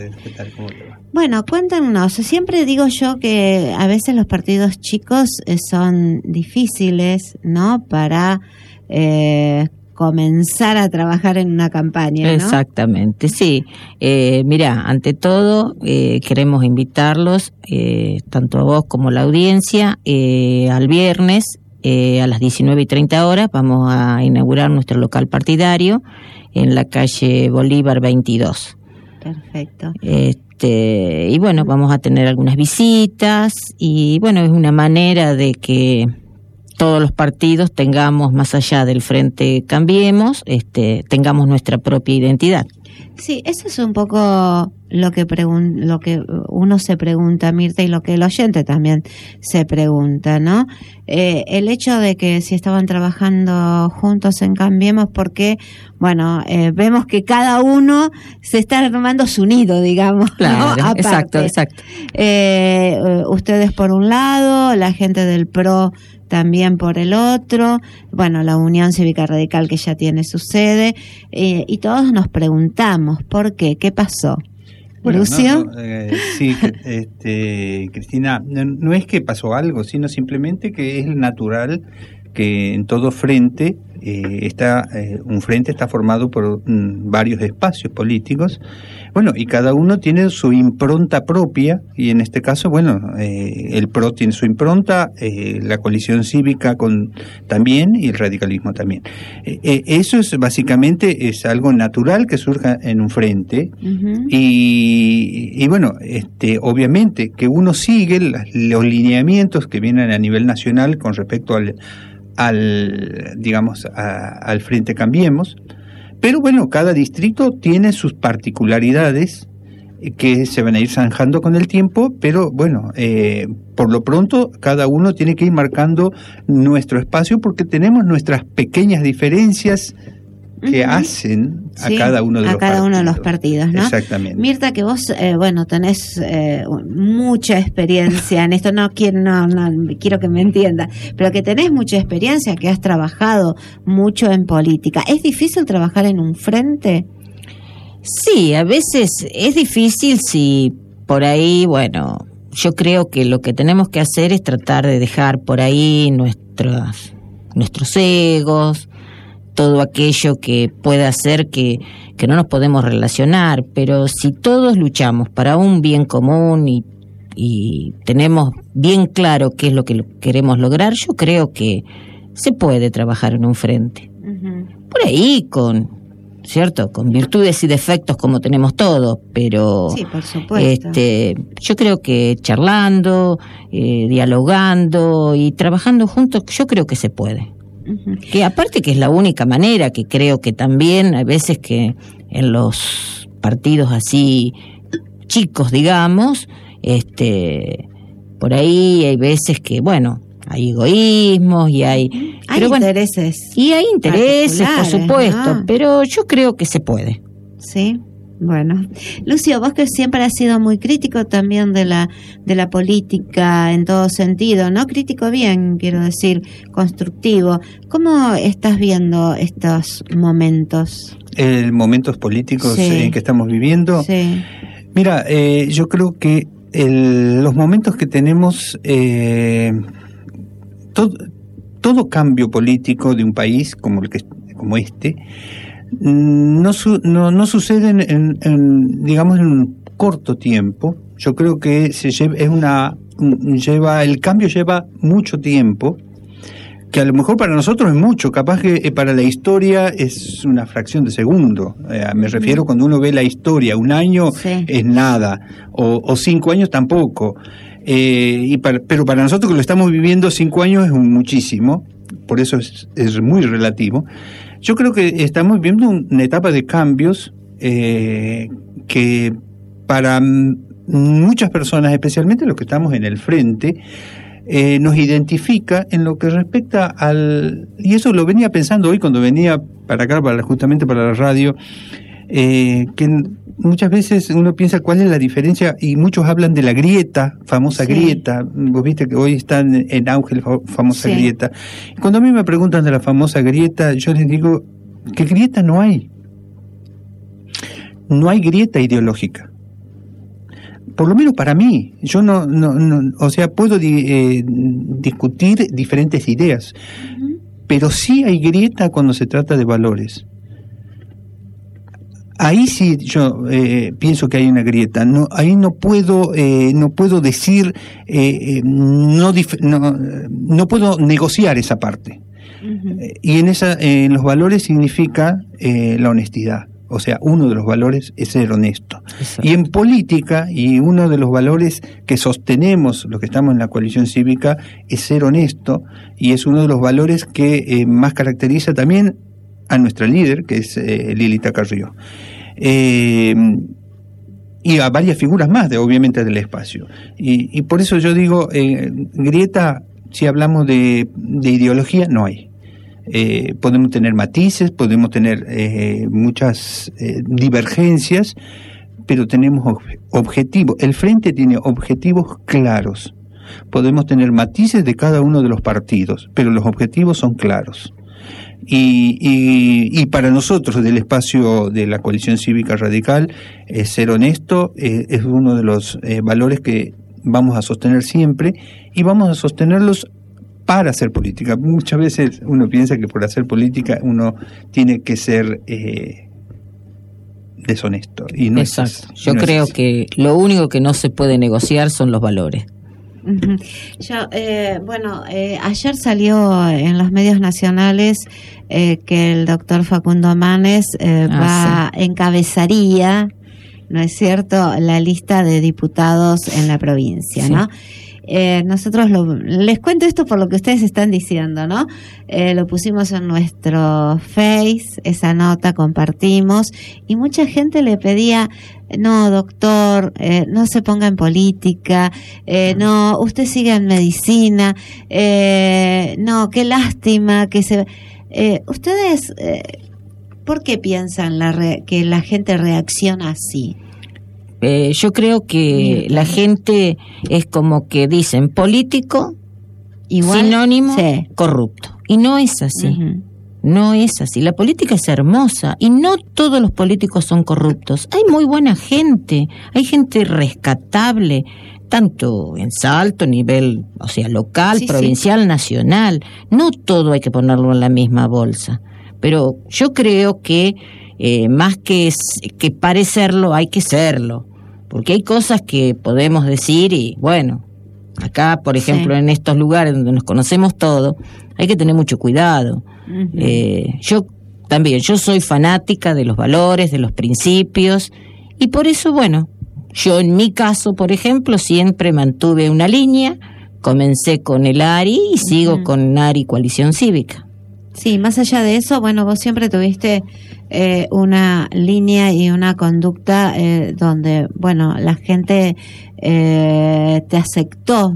¿Qué tal? ¿Cómo te va? Bueno, cuéntanos. Siempre digo yo que a veces los partidos chicos son difíciles, ¿no? Para comenzar a trabajar en una campaña, ¿no? Exactamente, sí. Mirá, ante todo queremos invitarlos, tanto a vos como a la audiencia, al viernes a las 19:30 vamos a inaugurar nuestro local partidario en la calle Bolívar 22. Perfecto. Y bueno, vamos a tener algunas visitas y bueno, es una manera de que todos los partidos tengamos, más allá del Frente Cambiemos, tengamos nuestra propia identidad. Sí, eso es un poco lo que uno se pregunta, Mirta, y lo que el oyente también se pregunta, ¿no? El hecho de que si estaban trabajando juntos en Cambiemos, porque, bueno, vemos que cada uno se está armando su nido, digamos. Claro, ¿no? exacto. Ustedes por un lado, la gente del PRO también por el otro, bueno, la Unión Cívica Radical que ya tiene su sede, y todos nos preguntamos, ¿por qué? ¿Qué pasó? Bueno, ¿Lucio? Sí, Cristina, no es que pasó algo, sino simplemente que es natural que en todo frente un frente está formado por varios espacios políticos, bueno, y cada uno tiene su impronta propia, y en este caso, bueno, el PRO tiene su impronta, la coalición cívica también, y el radicalismo también. Eso es básicamente algo natural que surja en un frente, uh-huh. y bueno, obviamente que uno sigue los lineamientos que vienen a nivel nacional con respecto al Frente Cambiemos, pero bueno, cada distrito tiene sus particularidades que se van a ir zanjando con el tiempo, pero bueno, por lo pronto cada uno tiene que ir marcando nuestro espacio porque tenemos nuestras pequeñas diferencias que uh-huh. hacen a cada uno de los partidos, ¿no? Exactamente. Mirta, que vos, tenés mucha experiencia en esto, no quiero que me entienda, pero que tenés mucha experiencia, que has trabajado mucho en política. ¿Es difícil trabajar en un frente? Sí, a veces es difícil si por ahí, bueno, yo creo que lo que tenemos que hacer es tratar de dejar por ahí nuestros egos, todo aquello que pueda hacer que no nos podemos relacionar, pero si todos luchamos para un bien común y tenemos bien claro qué es lo que queremos lograr, yo creo que se puede trabajar en un frente. Uh-huh. Por ahí con virtudes y defectos como tenemos todos, pero sí, por supuesto. Yo creo que charlando, dialogando y trabajando juntos, yo creo que se puede. Uh-huh. Que aparte que es la única manera, que creo que también hay veces que en los partidos así chicos, digamos, por ahí hay veces que, bueno, hay egoísmos y hay intereses. Y hay intereses, por supuesto, ¿no? Pero yo creo que se puede. Sí. Bueno, Lucio, vos que siempre has sido muy crítico también de la política en todo sentido, ¿no? Crítico bien, quiero decir, constructivo. ¿Cómo estás viendo estos momentos? Momentos políticos que estamos viviendo. Sí. Mira, yo creo que los momentos que tenemos, todo cambio político de un país como este, no sucede en un corto tiempo. Yo creo que el cambio lleva mucho tiempo, que a lo mejor para nosotros es mucho, capaz que para la historia es una fracción de segundo. Me refiero cuando uno ve la historia, un año es nada, o 5 años tampoco. Pero para nosotros que lo estamos viviendo 5 años es muchísimo, por eso es muy relativo. Yo creo que estamos viviendo una etapa de cambios que para muchas personas, especialmente los que estamos en el frente, nos identifica en lo que respecta y eso lo venía pensando hoy cuando venía para acá, justamente para la radio, que muchas veces uno piensa cuál es la diferencia, y muchos hablan de la famosa grieta. Vos viste que hoy está en auge la famosa grieta. Y cuando a mí me preguntan de la famosa grieta, yo les digo que grieta no hay. No hay grieta ideológica. por lo menos para mí, yo no o sea, puedo discutir diferentes ideas, pero sí hay grieta cuando se trata de valores. Ahí sí yo pienso que hay una grieta. No, ahí no puedo decir, no puedo negociar esa parte. Y en los valores significa la honestidad. O sea, uno de los valores es ser honesto. Exacto. Y en política, y uno de los valores que sostenemos los que estamos en la coalición cívica, es ser honesto, y es uno de los valores que más caracteriza también a nuestra líder, que es Lilita Carrió. Y a varias figuras más, obviamente, del espacio. Y por eso yo digo, grieta, si hablamos de ideología, no hay. Podemos tener matices, podemos tener muchas divergencias, pero tenemos objetivos. El Frente tiene objetivos claros. Podemos tener matices de cada uno de los partidos, pero los objetivos son claros. Y para nosotros del espacio de la coalición cívica radical, ser honesto es uno de los valores que vamos a sostener siempre, y vamos a sostenerlos para hacer política. Muchas veces uno piensa que por hacer política uno tiene que ser deshonesto, y no. Exacto. Yo creo que lo único que no se puede negociar son los valores. Ayer salió en los medios nacionales que el doctor Facundo Manes encabezaría, ¿no es cierto?, la lista de diputados en la provincia, ¿no? Nosotros les cuento esto por lo que ustedes están diciendo, ¿no? Lo pusimos en nuestro Face, esa nota compartimos, y mucha gente le pedía: no, doctor, no se ponga en política, no, usted siga en medicina, no, qué lástima que se... ustedes, ¿por qué piensan que la gente reacciona así? Yo creo que la gente es como que dicen político, igual, sinónimo, sí, corrupto. Y no es así. No es así. La política es hermosa y no todos los políticos son corruptos. Hay muy buena gente, hay gente rescatable, tanto en Salto, nivel, o sea, local, sí, provincial, sí, nacional. No todo hay que ponerlo en la misma bolsa. Pero yo creo que más que parecerlo, hay que serlo. Porque hay cosas que podemos decir y, bueno, acá, por ejemplo, sí, en estos lugares donde nos conocemos todos, hay que tener mucho cuidado. Yo soy fanática de los valores, de los principios, y por eso, bueno, yo en mi caso, por ejemplo, siempre mantuve una línea, comencé con el ARI y sigo con ARI Coalición Cívica. Sí, más allá de eso, bueno, vos siempre tuviste una línea y una conducta donde, bueno, la gente te aceptó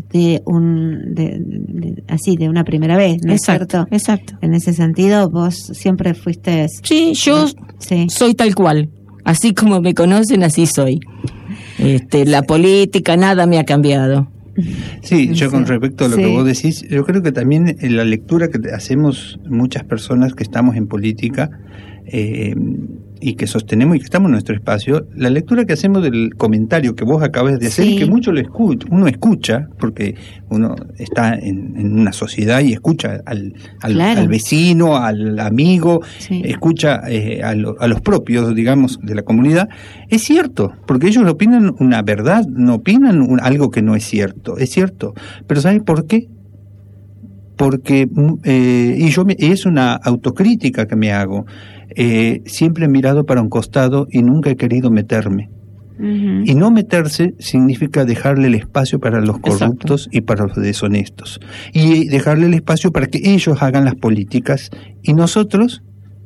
así de una primera vez, ¿no es cierto? Exacto. En ese sentido, vos siempre fuiste... Sí, yo soy tal cual. Así como me conocen, así soy. La política, nada me ha cambiado. Sí, yo con respecto a lo que vos decís, yo creo que también en la lectura que hacemos muchas personas que estamos en política y que sostenemos y que estamos en nuestro espacio, la lectura que hacemos del comentario que vos acabas de hacer, y que mucho uno escucha, porque uno está en una sociedad y escucha al vecino, al amigo, escucha a los propios, digamos, de la comunidad. Es cierto, porque ellos opinan una verdad, no opinan algo que no es cierto, es cierto. Pero ¿sabes por qué? Porque es una autocrítica que me hago. Siempre he mirado para un costado y nunca he querido meterme. Y no meterse significa dejarle el espacio para los corruptos y para los deshonestos, y dejarle el espacio para que ellos hagan las políticas, y nosotros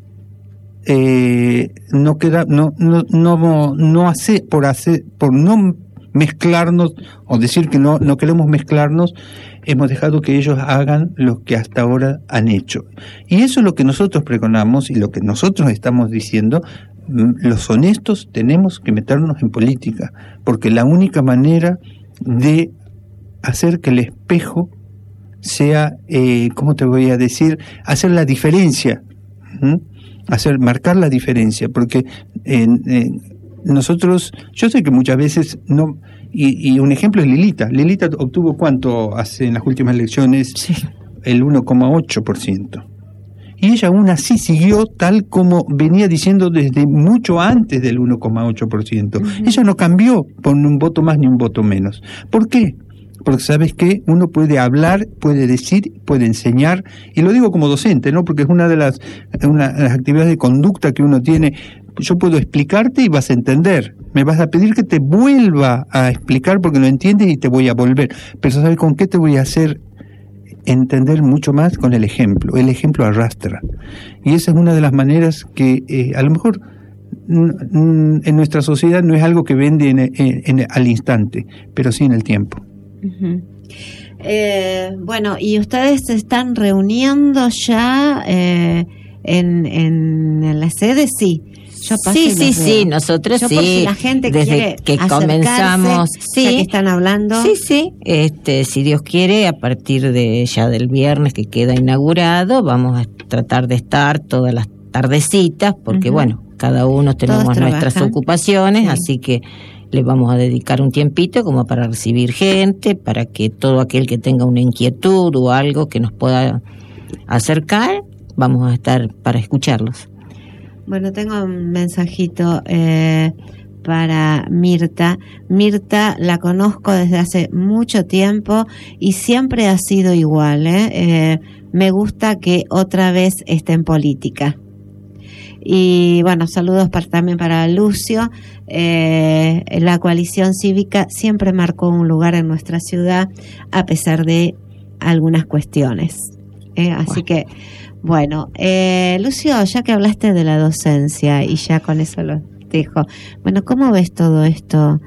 por no mezclarnos, o decir que no queremos mezclarnos, hemos dejado que ellos hagan lo que hasta ahora han hecho. Y eso es lo que nosotros pregonamos y lo que nosotros estamos diciendo. Los honestos tenemos que meternos en política, porque la única manera de hacer que el espejo sea, ¿cómo te voy a decir? Hacer la diferencia, marcar la diferencia, porque nosotros, yo sé que muchas veces Y un ejemplo es Lilita. Lilita obtuvo ¿cuánto hace en las últimas elecciones? Sí. El 1,8%. Y ella aún así siguió tal como venía diciendo desde mucho antes del 1,8%. Ella no cambió por un voto más ni un voto menos. ¿Por qué? Porque sabes que uno puede hablar, puede decir, puede enseñar, y lo digo como docente, ¿no? Porque es una de las actividades de conducta que uno tiene. Yo puedo explicarte y vas a entender. Me vas a pedir que te vuelva a explicar porque no entiendes y te voy a volver. Pero ¿sabes con qué te voy a hacer entender mucho más? Con el ejemplo. El ejemplo arrastra. Y esa es una de las maneras que a lo mejor en nuestra sociedad no es algo que vende al instante, pero sí en el tiempo. Uh-huh. Bueno, ¿y ustedes se están reuniendo ya en la sede? Sí. Sí, nosotros sí. Si la gente desde que comenzamos, sí, ya que están hablando. Sí. Si Dios quiere, a partir de ya del viernes que queda inaugurado, vamos a tratar de estar todas las tardecitas, porque bueno, cada uno tenemos nuestras ocupaciones, sí. Así que le vamos a dedicar un tiempito como para recibir gente, para que todo aquel que tenga una inquietud o algo que nos pueda acercar, vamos a estar para escucharlos. Bueno, tengo un mensajito para Mirta. Mirta la conozco desde hace mucho tiempo y siempre ha sido igual. Me gusta que otra vez esté en política. Y bueno, saludos también para Lucio. La coalición cívica siempre marcó un lugar en nuestra ciudad a pesar de algunas cuestiones. Así que, bueno, Lucio, ya que hablaste de la docencia y ya con eso lo dejo. Bueno, ¿cómo ves todo esto?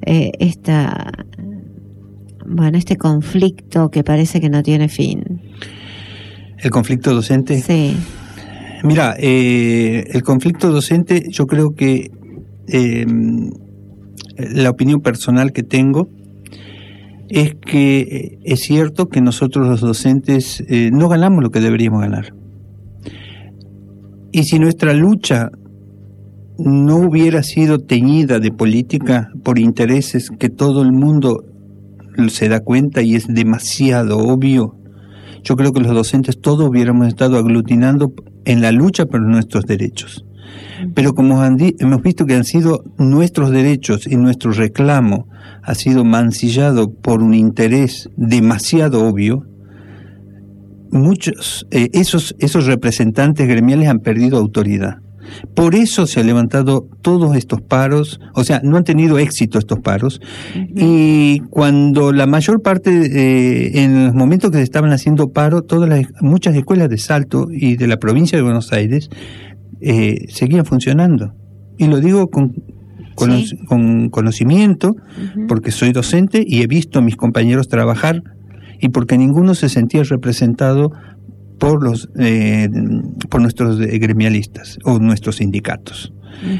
Este conflicto que parece que no tiene fin. ¿El conflicto docente? Sí. Mira, el conflicto docente, yo creo que la opinión personal que tengo es que es cierto que nosotros los docentes no ganamos lo que deberíamos ganar. Y si nuestra lucha no hubiera sido teñida de política por intereses que todo el mundo se da cuenta y es demasiado obvio, yo creo que los docentes todos hubiéramos estado aglutinando en la lucha por nuestros derechos. Pero como hemos visto que han sido nuestros derechos y nuestro reclamo ha sido mancillado por un interés demasiado obvio, muchos esos representantes gremiales han perdido autoridad. Por eso se han levantado todos estos paros, o sea, no han tenido éxito estos paros, y cuando la mayor parte, en los momentos que se estaban haciendo paro, muchas escuelas de Salto y de la provincia de Buenos Aires seguían funcionando. Y lo digo con conocimiento, porque soy docente y he visto a mis compañeros trabajar, y porque ninguno se sentía representado por nuestros gremialistas o nuestros sindicatos.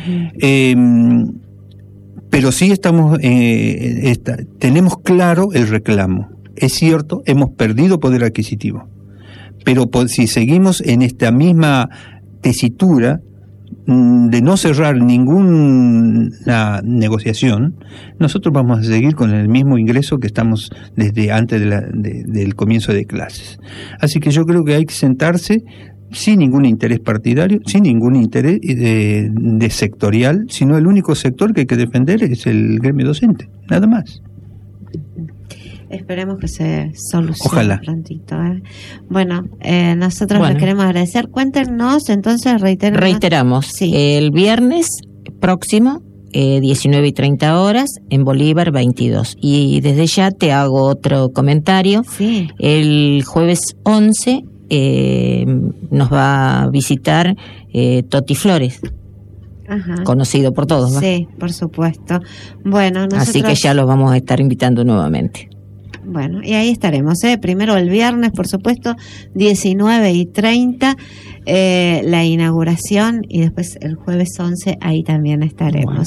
Pero sí tenemos claro el reclamo. Es cierto, hemos perdido poder adquisitivo, pero si seguimos en esta misma tesitura de no cerrar ninguna negociación, nosotros vamos a seguir con el mismo ingreso que estamos desde antes del comienzo de clases. Así que yo creo que hay que sentarse sin ningún interés partidario, sin ningún interés de sectorial, sino el único sector que hay que defender es el gremio docente, nada más. Esperemos que se solucione. Ojalá. Prontito. Bueno, nosotros les queremos agradecer. Cuéntenos, entonces, reiteramos. Sí. El viernes próximo, 19:30 en Bolívar 22. Y desde ya te hago otro comentario. Sí. El jueves 11 nos va a visitar Toti Flores. Ajá. Conocido por todos, ¿no? Sí, por supuesto. Bueno, así que ya los vamos a estar invitando nuevamente. Bueno, y ahí estaremos, primero el viernes, por supuesto, 19:30, la inauguración, y después el jueves 11, ahí también estaremos. Bueno.